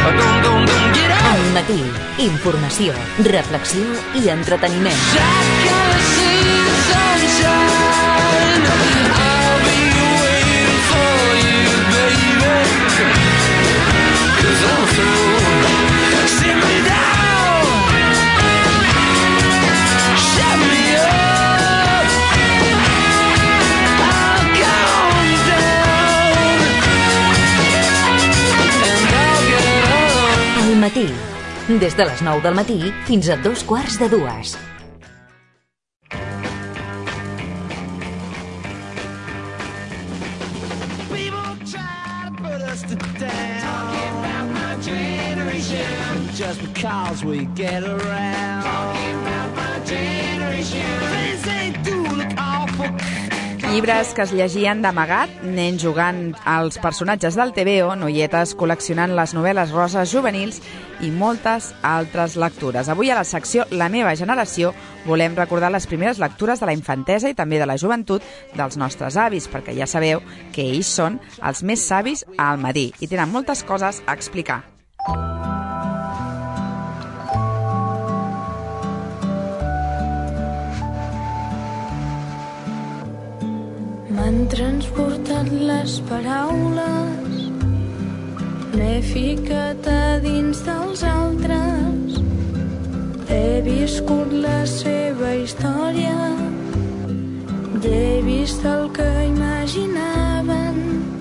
Al matí, informació, reflexió i entreteniment. Al matí, des de les 9 del matí fins a 2:15. Just because we get around. Talking about my generation. Things they do look awful. Llibres que es llegien d'amagat, nens jugant als personatges del TVO, noietes col·leccionant les novel·les roses juvenils i moltes altres lectures. Avui a la secció La meva generació volem recordar les primeres lectures de la infantesa i també de la joventut dels nostres avis, perquè ja sabeu que ells són els més savis al matí i tenen moltes coses a explicar. M'han transportat les paraules, m'he ficat a dins dels altres, he viscut la seva història i he vist el que imaginaven.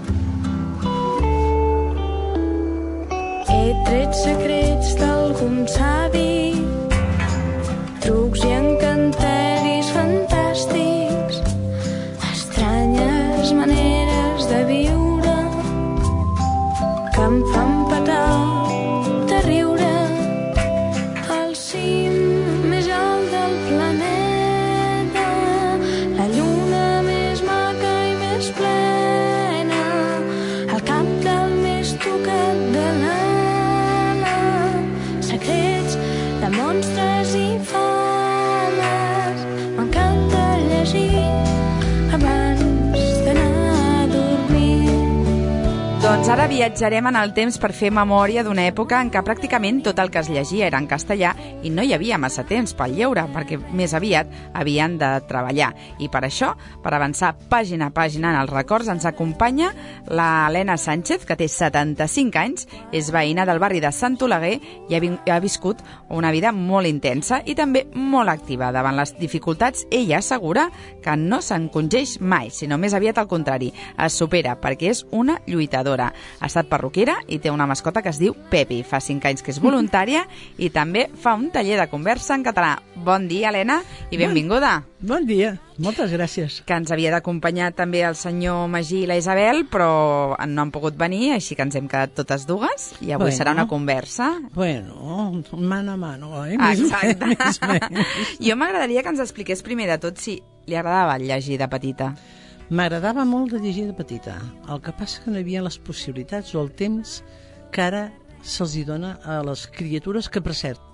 He tret secrets d'algun savi, trucs i encanteris fantàstics, estranyes maneres de viure que em fan petar de riure. Al cim més alt del planeta, la lluna més maca i més plena, al cap del més tocat de l'ala, secrets de monstres i fades. M'encanta llegir abans d'anar a dormir. Doncs ara viatjarem en el temps per fer memòria d'una època en què pràcticament tot el que es llegia era en castellà i no hi havia massa temps pel lleure, perquè més aviat havien de treballar. I per això, per avançar pàgina a pàgina en els records, ens acompanya la Helena Sánchez, que té 75 anys, és veïna del barri de Sant Oleguer i ha viscut una vida molt intensa i també molt activa. Davant les dificultats, ella assegura que no s'encongeix mai, sinó més aviat al contrari, es supera perquè és una lluitadora. Ha estat perruquera i té una mascota que es diu Pepi. Fa 5 anys que és voluntària i també fa un taller de conversa en català. Bon dia, Helena, i benvinguda. Bon dia, moltes gràcies. Que ens havia d'acompanyar també el senyor Magí i la Isabel, però no han pogut venir, així que ens hem quedat totes dues i avui serà una conversa. Bueno, mano a mano, eh? Exacte. Jo m'agradaria que ens expliqués primer de tot si li agradava llegir de petita. M'agradava molt de llegir de petita. El que passa que no hi havia les possibilitats o el temps que ara se'ls dona a les criatures que, per cert,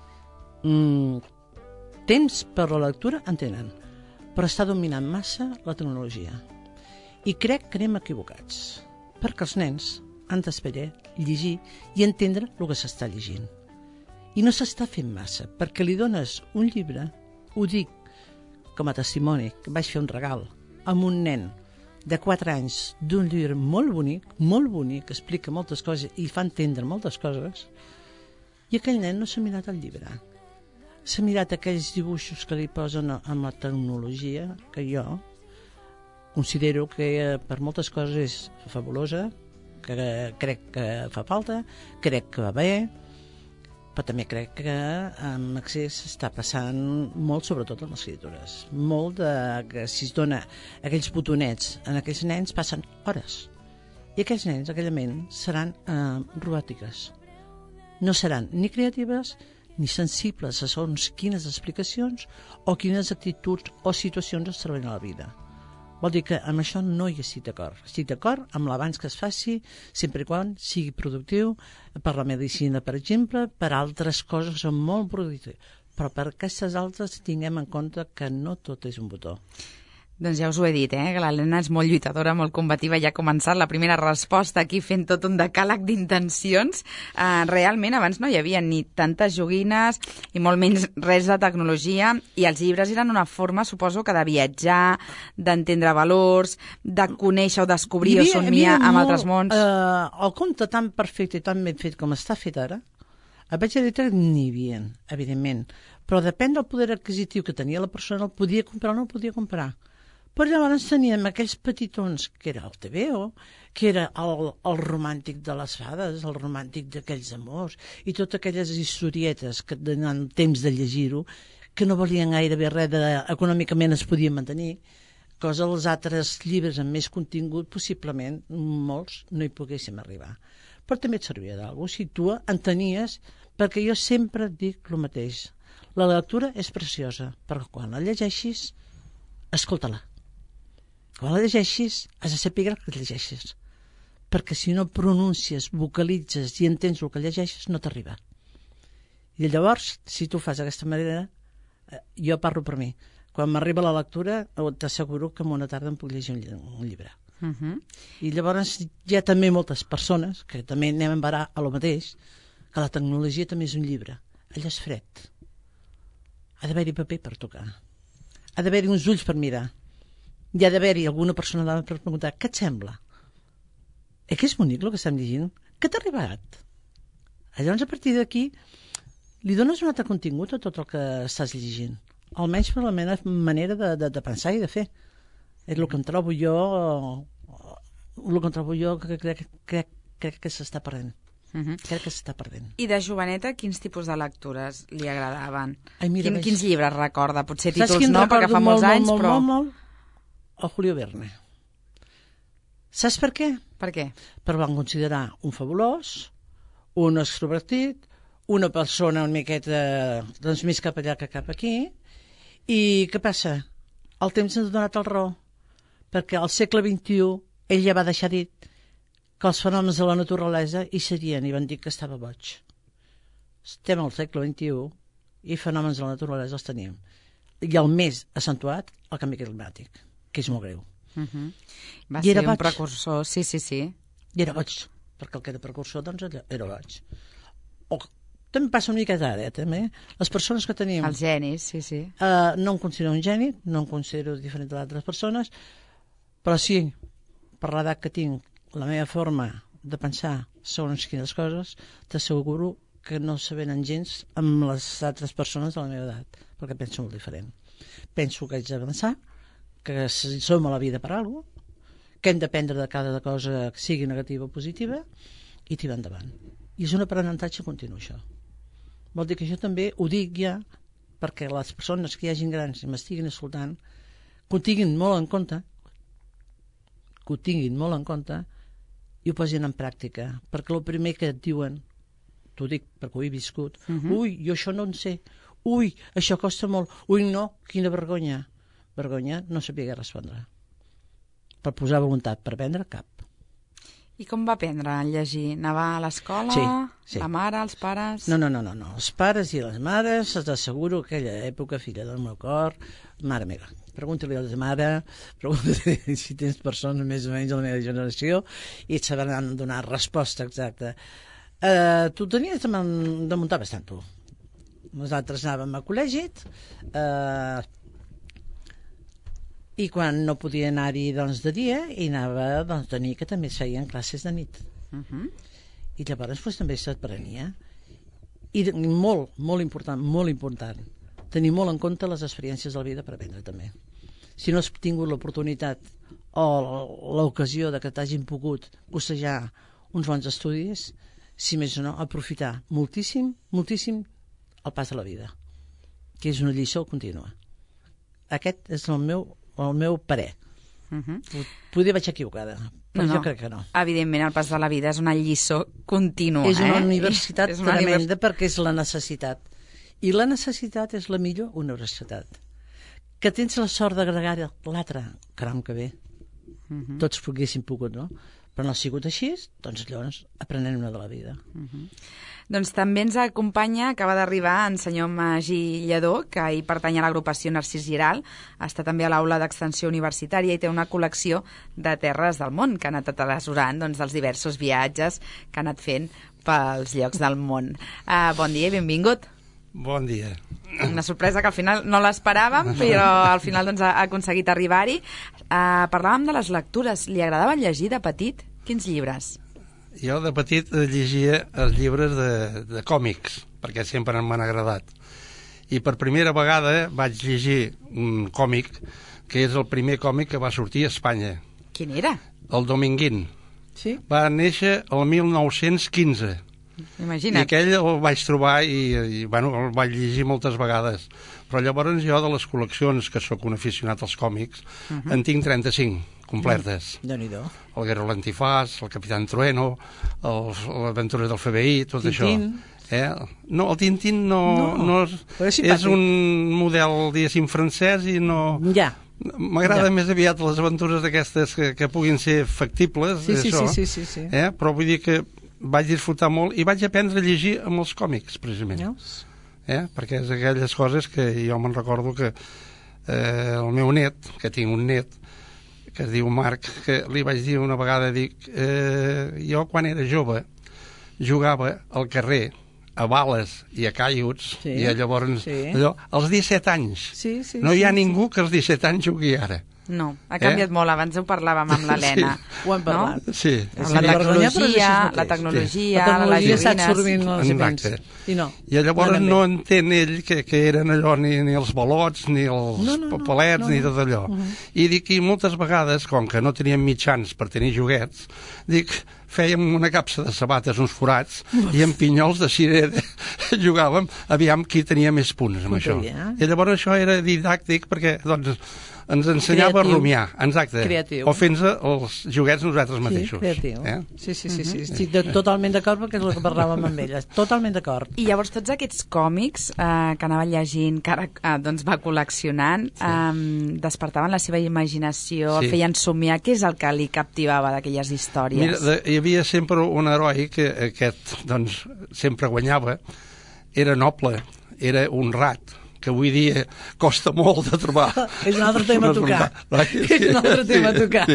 temps per la lectura en tenen, però està dominant massa la tecnologia. I crec que anem equivocats, perquè els nens han d'esperar, llegir i entendre el que s'està llegint. I no s'està fent massa, perquè li dones un llibre, ho dic com a testimoni, que vaig fer un regal amb un nen de 4 anys d'un llibre molt bonic, que explica moltes coses i fa entendre moltes coses, i aquell nen no s'ha mirat el llibre. S'ha mirat aquells dibuixos que li posen amb la tecnologia, que jo considero que per moltes coses és fabulosa, que crec que fa falta, crec que va bé, però també crec que amb accés està passant molt, sobretot amb les criatures. Molt que si es dona aquells botonets en aquells nens passen hores. I aquells nens, aquellament, seran robòtiques. No seran ni creatives ni sensibles a segons quines explicacions o quines actituds o situacions es troben a la vida. Vol dir que amb això no hi estic d'acord. Estic d'acord amb l'abans que es faci, sempre i quan sigui productiu, per la medicina, per exemple, per altres coses que són molt productives. Però per aquestes altres tinguem en compte que no tot és un botó. Doncs ja us ho he dit, que l'Helena és molt lluitadora, molt combativa, ja ha començat la primera resposta aquí fent tot un decàleg d'intencions. Realment abans no hi havia ni tantes joguines i molt menys res de tecnologia, i els llibres eren una forma, suposo, que de viatjar, d'entendre valors, de conèixer o descobrir o somiar amb altres mons. El conte tan perfecte i tan ben fet com està fet ara, a Vaig a dir que n'hi havia, evidentment, però depèn del poder adquisitiu que tenia la persona, el podia comprar o no el podia comprar. Però llavors teníem aquells petitons, que era el TVO, que era el romàntic de les fades, el romàntic d'aquells amors, i totes aquelles historietes que tenen temps de llegir-ho, que no valien gairebé res, econòmicament es podien mantenir, cosa els altres llibres amb més contingut, possiblement, molts, no hi poguéssim arribar. Però també et servia d'alguna cosa, si tu entenies, perquè jo sempre dic el mateix. La lectura és preciosa, perquè quan la llegeixis, escolta-la. Quan la llegeixis, has de saber el que llegeixis, perquè si no pronuncies, vocalitzes i entens el que llegeixes, no t'arriba. I llavors, si tu fas d'aquesta manera, jo parlo per mi. Quan m'arriba la lectura, t'asseguro que en una tarda em puc llegir un llibre. I llavors hi ha també moltes persones que també anem a parar a lo mateix, que la tecnologia també és un llibre. Allò és fred. Ha d'haver-hi paper per tocar. Ha d'haver-hi uns ulls per mirar. Hi ha d'haver-hi alguna persona davant per preguntar què et sembla? Que és bonic el que estem llegint? Què t'ha arribat? Llavors, a partir d'aquí, li dones un altre contingut a tot el que estàs llegint. Almenys per la meva manera de pensar i de fer. És el que em trobo jo, que crec que s'està perdent. Crec que s'està perdent. I de joveneta, quins tipus de lectures li agradaven? Ai, mira, quins llibres recorda? Potser saps títols no, perquè fa molts anys, però... Molt, el Julio Verne. Saps per què? Per què? Perquè van considerar un fabulós, un extrovertit, una persona una miqueta doncs, més cap allà que cap aquí. I què passa? El temps ens ha donat el raó, perquè al segle XXI ell ja va deixar dit que els fenòmens de la naturalesa hi serien i van dir que estava boig. Estem al segle XXI i fenòmens de la naturalesa els tenim. I el més accentuat, el canvi climàtic, que és molt greu. Va ser un precursor, sí. I era boig, perquè el que era precursor doncs era boig. També passa una mica d'ara, també. Les persones que tenim... Els genis, sí. No em considero un geni, no em considero diferent d'altres persones, però sí, per l'edat que tinc, la meva forma de pensar segons quines coses, t'asseguro que no s'avenen gens amb les altres persones de la meva edat, perquè penso molt diferent. Penso que haig d'avançar, que som a la vida per alguna cosa, que hem d'aprendre de cada cosa que sigui negativa o positiva, i tirar endavant. I és un aprenentatge continu, això. Vol dir que jo també ho dic ja perquè les persones que hi hagin grans i m'estiguin escoltant que ho tinguin molt en compte i ho posin en pràctica, perquè el primer que et diuen, t'ho dic perquè ho he viscut, ui, jo això no en sé, ui, això costa molt, ui, no, quina vergonya. Vergonya no sabia què respondre. Per posar voluntat, per aprendre, cap. I com va aprendre a llegir? Anava a l'escola? Sí. La mare, els pares? No. Els pares i les mares, t'asseguro que aquella època, filla del meu cor, mare meva. Pregunta-li a la mare, pregunta-li si tens persones més o menys de la meva generació i et sabran donar resposta exacta. Tu tenies de muntar bastant, tu. Nosaltres anàvem a col·legi, i quan no podia anar-hi doncs, de dia, i anava doncs, de nit, que també es feien classes de nit. I llavors doncs, també s'aprenia. I molt important, tenir molt en compte les experiències de la vida per aprendre també. Si no has tingut l'oportunitat o l'ocasió de que t'hagin pogut cossejar uns bons estudis, si més o no, aprofitar moltíssim el pas de la vida, que és una lliçó contínua. Aquest és el meu parer. Poder vaig equivocada, però jo crec que no. Evidentment, el pas de la vida és una lliçó contínua. És una universitat tremenda perquè és la necessitat. I la necessitat és la millor universitat. Que tens la sort d'agregar l'altre, caram que bé. Tots poguéssim pogut, no? però no ha sigut així, doncs llavors aprenem-ne de la vida. Doncs també ens acompanya, acaba d'arribar, en senyor Magí Lledó, que hi pertany a l'agrupació Narcís Giral, està també a l'aula d'extensió universitària i té una col·lecció de terres del món que ha anat atresorant dels diversos viatges que ha anat fent pels llocs del món. Bon dia i benvingut. Bon dia. Una sorpresa que al final no l'esperàvem, però al final ha aconseguit arribar-hi. Parlàvem de les lectures. Li agradava llegir de petit? Quins llibres? Jo de petit llegia els llibres de còmics, perquè sempre m'han agradat. I per primera vegada vaig llegir un còmic que és el primer còmic que va sortir a Espanya. Quin era? El Dominguín. Sí? Va néixer el 1915. Imagina't. I aquell el vaig trobar i bueno, el vaig llegir moltes vegades. Però llavors jo de les col·leccions, que sóc un aficionat als còmics, en tinc 35 completes. Déu-n'hi-do. El Guerrero l'Antifàs, el Capitán Trueno, les aventures del FBI, tot Tintín. això. No, el Tintín no és un model, diguéssim, francès i no... Ja. M'agrada més aviat les aventures d'aquestes que puguin ser factibles, Sí. Però vull dir que vaig disfrutar molt i vaig aprendre a llegir amb els còmics, precisament. Perquè és aquelles coses que jo me'n recordo que el meu net, que tinc un net, que es diu Marc, que li vaig dir una vegada, jo quan era jove jugava al carrer a bales i a caiuts, i llavors allò, als 17 anys. No hi ha ningú que als 17 anys jugui ara. No, ha canviat molt. Abans ho parlàvem amb l'Helena. Ho hem parlat. Sí. La tecnologia, les joguines... I llavors no entén ell que eren allò ni els balots, ni els papalets, ni tot allò. I dic que moltes vegades, com que no teníem mitjans per tenir joguets, fèiem una capsa de sabates, uns forats, i amb pinyols de cirera jugàvem, aviam qui tenia més punts amb això. I llavors això era didàctic perquè, doncs, ens ensenyava a rumiar, exacte, o fent-se els joguets nosaltres mateixos. Sí, creatiu. Sí. Estic totalment d'acord perquè és el que parlàvem amb elles. Totalment d'acord. I llavors tots aquests còmics que anava llegint, que ara va col·leccionant, despertaven la seva imaginació, el feien somiar. Què és el que li captivava d'aquelles històries? Mira, hi havia sempre un heroi que aquest, doncs, sempre guanyava, era noble, era honrat, que avui dia costa molt de trobar. És un altre tema a tocar. És un altre tema a tocar.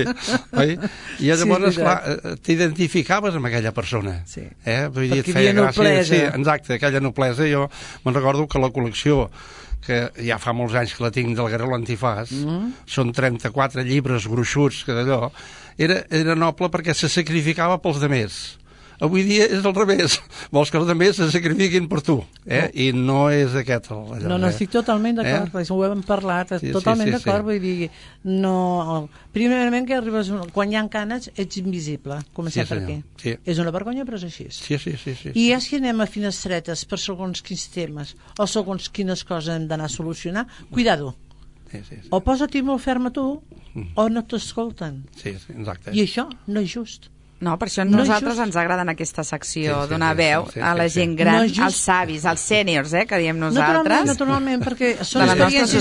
I llavors, clar, t'identificaves amb aquella persona. Vull dir, et feia gràcia. Sí, exacte, aquella noblesa. Jo me'n recordo que la col·lecció, que ja fa molts anys que la tinc, del Guerrero l'Antifàs, són 34 llibres gruixuts, que d'allò, era noble perquè se sacrificava pels demés. Avui dia és al revés. Vols que els altres se sacrifiquin per tu. I no és aquest allò. No, estic totalment d'acord, perquè ho hem parlat, totalment d'acord, vull dir, no... Primerament que arribes, quan hi ha canes, ets invisible, començar per aquí. És una vergonya, però és així. Sí. I ja si anem a finestretes per segons quins temes, o segons quines coses hem d'anar a solucionar, cuidado. O posa-t'hi molt ferm a tu, o no t'escolten. Sí, exacte. I això no és just. No, per això nosaltres ens agrada en aquesta secció donar veu a la gent gran, als savis, als sèniors, que diem nosaltres. Naturalment, perquè són experiències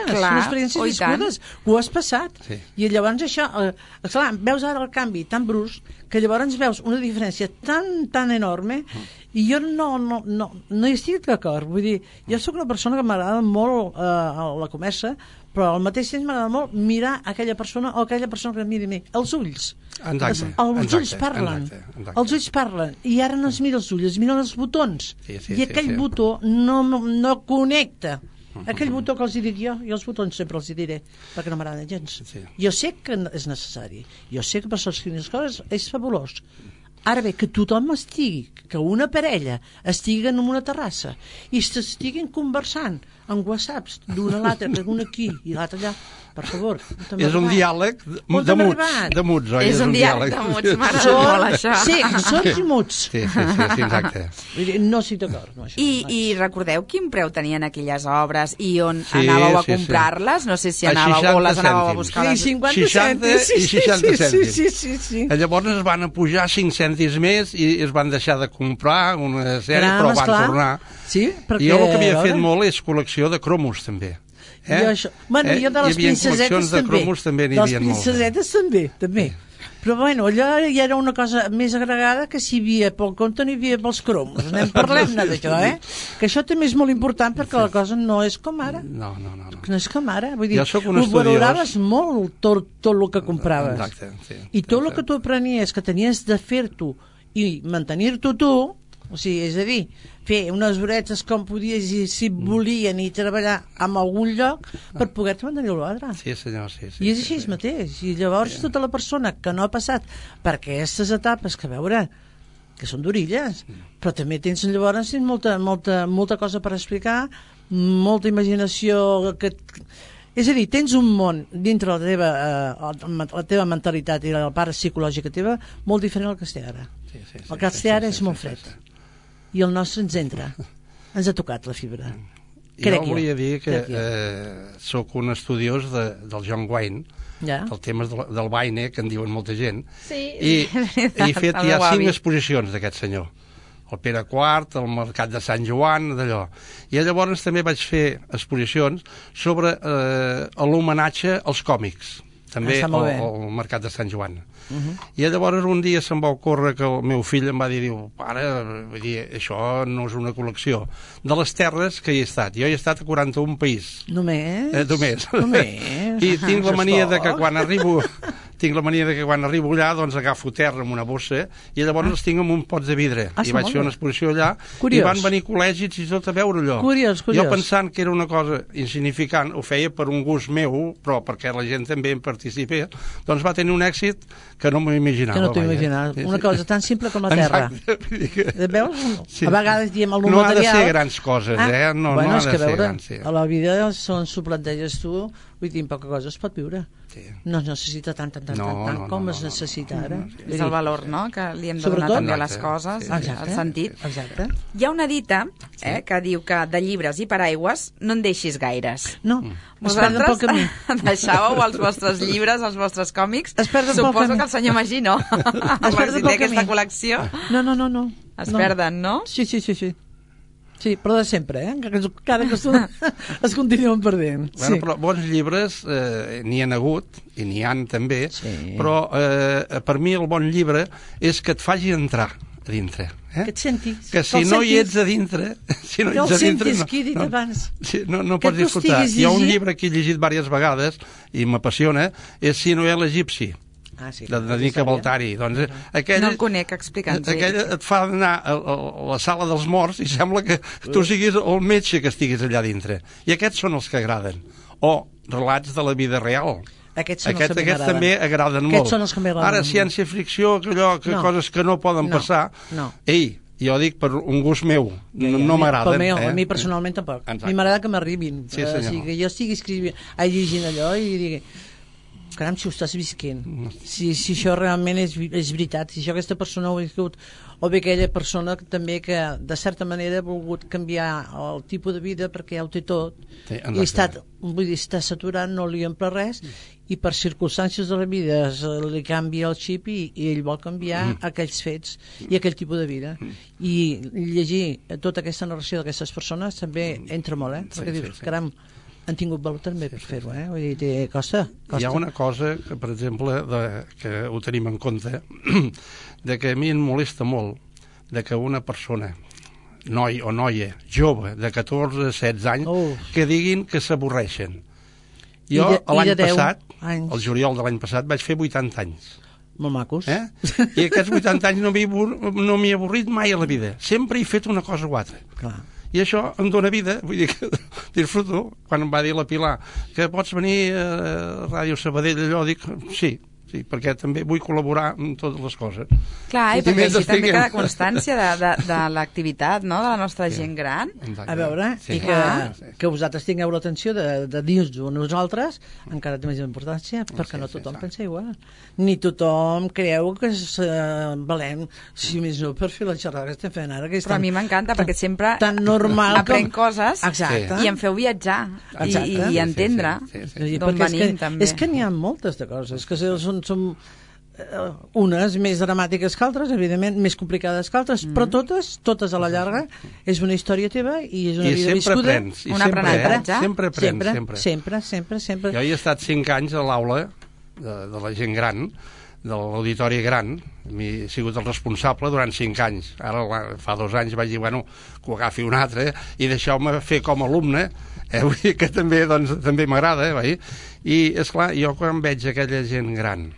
viscudes. Ho has passat. I llavors això, clar, veus ara el canvi tan brusc que llavors veus una diferència tan enorme i jo no hi estic d'acord. Vull dir, jo sóc una persona que m'agrada molt la comerça, però al mateix temps m'agrada molt mirar aquella persona o aquella persona que miri a mi. Els ulls. Els ulls parlen. Els ulls parlen. I ara no es mira els ulls, es miren els botons. I aquell botó no connecta. Aquell botó que els dic jo, i els botons sempre els diré, perquè no m'agrada gens. Jo sé que és necessari. Jo sé que per solucionar les coses és fabulós. Ara bé, que tothom estigui, que una parella estigui en una terrassa i s'estiguin conversant en whatsapps d'una a l'altra, una aquí i l'altra allà, per favor. És un diàleg de muts, oi? És un diàleg de muts, m'agrada molt això. Sí, sords i muts. Sí, exacte. No estic d'acord. I recordeu quin preu tenien aquelles obres i on anàveu a comprar-les? No sé si anàveu o les anàveu a buscar. 50 cèntims. 60 cèntims. Sí. Llavors es van apujar 5 cèntims més i es van deixar de comprar una sèrie, però van tornar. Sí, perquè... I jo el que havia fet molt és col·lecció de cromos, també. Jo de les princesetes també. De les princesetes també. Però bueno, allò ja era una cosa més agregada que si hi havia pel compte no hi havia pels cromos. Parlem-ne d'això, Que això també és molt important perquè la cosa no és com ara. No. No és com ara. Vull dir, Jo sóc un ho estudiós. valoraves molt tot el que compraves. Exacte, sí. I tot el que tu aprenies, que tenies de fer-t'ho i mantenir-t'ho tu, o sigui, és a dir, fer unes horetes com podies i si volien i treballar en algun lloc per poder-te mantenir l'altre. Sí, senyor, sí. I és així mateix. I llavors tota la persona que no ha passat per aquestes etapes, que a veure, que són d'orilles, però també tens llavors molta cosa per explicar, molta imaginació... És a dir, tens un món dintre la teva mentalitat i la part psicològica teva molt diferent al que té ara. El que té ara és molt fred. I el nostre ens entra. Ens ha tocat la fibra. Jo volia dir que sóc un estudiós del John Wayne, del tema del Wayne, que en diuen molta gent, i he fet ja 5 exposicions d'aquest senyor. El Pere IV, el Mercat de Sant Joan, d'allò. I llavors també vaig fer exposicions sobre l'homenatge als còmics, també al Mercat de Sant Joan. I llavors un dia se'm va ocórrer que el meu fill em va dir, pare, això no és una col·lecció de les terres que hi he estat. Jo he estat a 41 país. Només? Només. I tinc la mania de que quan arribo allà, doncs agafo terra amb una bossa i llavors els tinc en un pot de vidre. I vaig fer una exposició allà i van venir col·legis i tot a veure allò. Curiós. Jo pensant que era una cosa insignificant, ho feia per un gust meu, però perquè la gent també en participés, doncs va tenir un èxit que no m'ho imaginava. Que no t'ho imaginava. Una cosa tan simple com la terra. Veus? A vegades diem el no material... ha de ser grans coses, No ha de ser grans. A la vida, s'ho planteges tu, vull dir, en poca cosa es pot viure. No es necessita tant com es necessita ara. És el valor, no?, que li hem de donar també a les coses, el sentit. Exacte. Hi ha una dita que diu que de llibres i paraigües no en deixis gaires. No, vosaltres deixàveu els vostres llibres, els vostres còmics? Suposo que el senyor Magí no. Si té aquesta col·lecció. No. Es perden, no? Sí. Sí, però de sempre, cada costum es continuen perdent. Bueno, però bons llibres n'hi han hagut, i n'hi han també, però per mi el bon llibre és que et faci entrar a dintre. Que et sentis. Que si no hi ets a dintre... Si no ets a dintre, no pots disfrutar. Hi ha un llibre que he llegit diverses vegades i m'apassiona, és Sinuel egipci, de Nica Baltari. No el conec, explica'ns. Aquell et fa anar a la sala dels morts i sembla que tu siguis el metge que estiguis allà dintre. I aquests són els que agraden. O relats de la vida real. Aquests també agraden molt. Ara, ciència-ficció, coses que no poden passar. Jo dic per un gust meu, no m'agraden. A mi personalment tampoc. A mi m'agrada que m'arribin. Que jo estigui llegint allò i digui, caram, si ho estàs visquent, si això realment és veritat, si això aquesta persona ho ha viscut, o bé aquella persona també que de certa manera ha volgut canviar el tipus de vida perquè ja ho té tot i està saturat, no li empra res i per circumstàncies de la vida li canvia el xip i ell vol canviar aquells fets i aquell tipus de vida i llegir tota aquesta narració d'aquestes persones també entra molt, perquè dius, caram, han tingut valor també per fer-ho, vull dir, costa. Hi ha una cosa que, per exemple, que ho tenim en compte, de que a mi em molesta molt de que una persona, noi o noia, jove, de 14-16 anys, que diguin que s'avorreixen. Jo, l'any passat, el juliol de l'any passat, vaig fer 80 anys. Molt macos. I aquests 80 anys no m'hi he avorrit mai a la vida. Sempre he fet una cosa o altra. Clar. I això em dóna vida, vull dir que disfruto. Quan em va dir la Pilar que pots venir a Ràdio Sabadell, allò dic, sí, perquè també vull col·laborar amb totes les coses. Clar, i perquè així també queda constància de l'activitat, no?, de la nostra gent gran. A veure, i que vosaltres tingueu l'atenció de dir-nos nosaltres, encara té més importància, perquè no tothom pensa igual. Ni tothom creu que valem, si més no, per fer la xerrada que estem fent ara. Però a mi m'encanta, perquè sempre aprenc coses i em feu viatjar i entendre d'on venim, també. És que n'hi ha moltes de coses, que són unes més dramàtiques que altres, evidentment més complicades que altres, però totes a la llarga és una història teva i és una vida viscuda. Un aprenentatge. Sempre aprens. Sempre. Jo he estat 5 anys a l'aula de la gent gran de l'auditori gran, he sigut el responsable durant 5 anys. Ara, fa 2 anys, vaig dir, bueno, que ho agafi un altre, i deixeu-me fer com a alumne, vull dir que també, doncs, també m'agrada, i, esclar, jo quan veig aquella gent gran,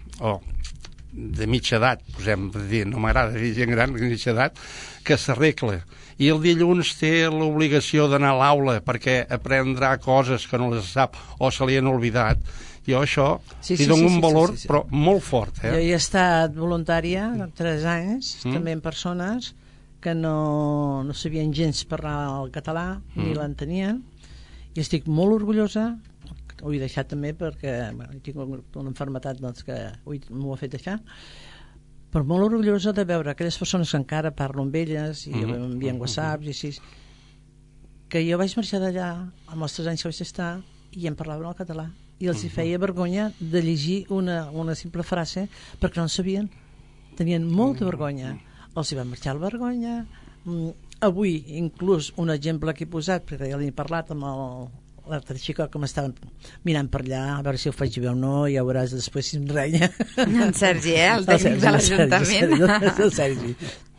de mitja edat, posem a dir, no m'agrada dir gent gran, de mitja edat, que s'arregla, i el dilluns té l'obligació d'anar a l'aula perquè aprendrà coses que no les sap o se li han oblidat. Jo això li dono un valor, però molt fort. Jo he estat voluntària 3 anys, també amb persones que no sabien gens parlar el català, ni l'entenien, i estic molt orgullosa, ho he deixat també perquè tinc una malaltia doncs, que m'ho ha fet deixar, però molt orgullosa de veure aquelles persones que encara parlo amb elles i m'envien whatsapps i així, que jo vaig marxar d'allà amb els 3 anys que vaig estar i em parlaven el català i els hi feia vergonya de llegir una simple frase perquè no en sabien, tenien molta vergonya, els hi va marxar la vergonya. Avui inclús un exemple que he posat, perquè ja l'he parlat amb l'altre xicot que m'estava mirant per allà a veure si ho faig bé o no, ja veuràs després si em renya. En Sergi, el tècnic de l'Ajuntament. El Sergi.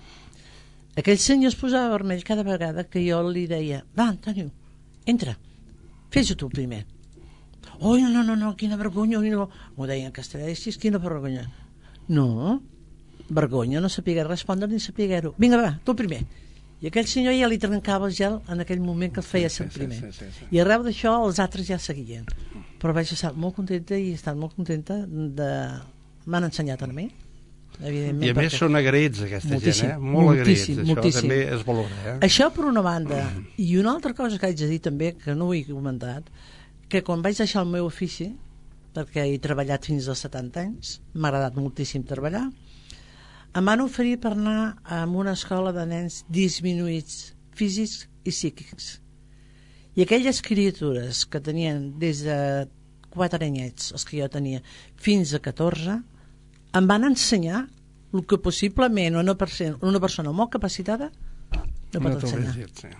Aquell senyor es posava vermell cada vegada que jo li deia, va, Antonio, entra, fes-ho tu primer. Oi, no, quina vergonya, m'ho deia en castellà, quina vergonya. No, vergonya no saber respondre ni saber-ho. Vinga, va, tu primer. I aquell senyor ja li trencava el gel en aquell moment que el feia ser primer. I arreu d'això els altres ja seguien. Però vaig estar molt contenta i he estat molt contenta de... M'han ensenyat a mi, evidentment. I a més són agraïts aquesta gent, molt agraïts. Això també es valora. Això per una banda. I una altra cosa que haig de dir també, que no ho he comentat, que quan vaig deixar el meu ofici, perquè he treballat fins als 70 anys, m'ha agradat moltíssim treballar, em van oferir per anar a una escola de nens disminuïts físics i psíquics. I aquelles criatures que tenien des de 4 anyets, els que jo tenia, fins a 14, em van ensenyar el que possiblement una persona molt capacitada no pot ensenyar.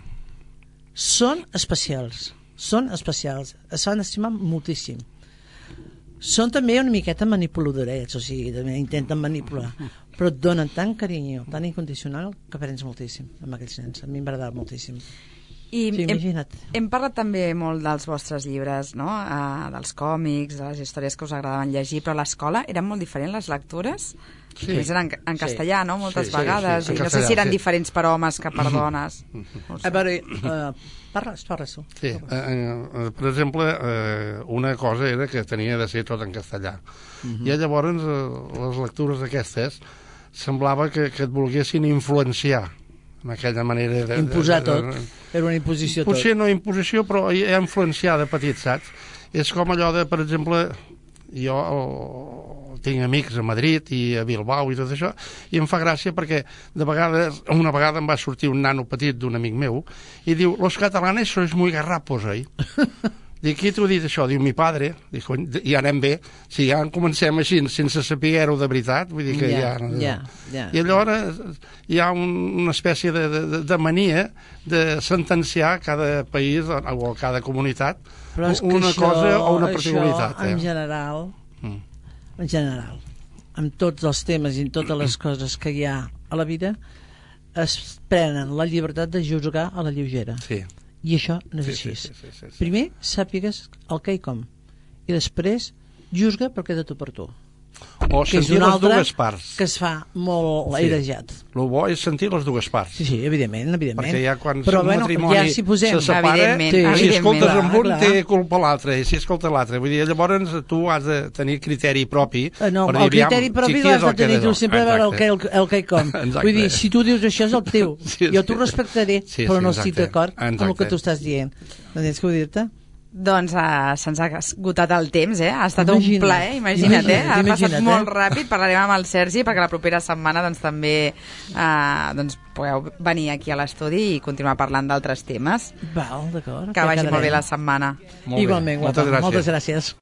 Són especials. Es fan estimar moltíssim. Són també una miqueta manipuladorets, o sigui, també intenten manipular, però et donen tant carinyo, tan incondicional, que aprens moltíssim amb aquells nens. A mi m'agrada moltíssim. I sí, imagina't. Hem parlat també molt dels vostres llibres, no? Dels còmics, de les històries que us agradaven llegir, però a l'escola eren molt diferents les lectures? Sí. Eren en castellà, no? Moltes vegades. Sí. I no sé si eren diferents per homes que per dones. A veure, parles tu. Sí, per exemple, una cosa era que tenia de ser tot en castellà. I llavors les lectures aquestes semblava que et volguessin influenciar amb aquella manera de... Imposar tot, era una imposició tot. Potser no imposició, però ja influenciar de petit, saps? És com allò de, per exemple, jo tinc amics a Madrid i a Bilbao i tot això, i em fa gràcia perquè una vegada em va sortir un nano petit d'un amic meu i diu, los catalanes sois muy garrapos, oi? Dic, qui t'ho ha dit això? Diu, mi padre. Dic, ja anem bé. Si ja comencem així, sense saber-ho de veritat, vull dir que ja... I llavors hi ha una espècie de mania de sentenciar cada país o cada comunitat una cosa o una particularitat. Això, en general, amb tots els temes i totes les coses que hi ha a la vida, es prenen la llibertat de jugar a la lleugera. Sí. I això no és així. Sí. Primer sàpigues el què i com, i després juzga perquè de tu per tu. O sentir les dues parts. Que es fa molt airejat. El bo és sentir les dues parts. Sí, evidentment. Perquè ja quan un matrimoni se separa, si escoltes amb un té culpa l'altre, i si escolta l'altre. Vull dir, llavors tu has de tenir criteri propi. No, el criteri propi l'has de tenir tu sempre a veure el què i com. Vull dir, si tu dius això és el teu. Jo t'ho respectaré, però no estic d'acord amb el que tu estàs dient. No tens que ho dir-te? Doncs se'ns ha esgotat el temps, Ha estat un plaer, imagina't, Ha passat molt ràpid. Parlarem amb el Sergi perquè la propera setmana doncs, també podeu venir aquí a l'estudi i continuar parlant d'altres temes. Val, d'acord. Que vagi molt bé la setmana. Igualment, guapa. Moltes gràcies.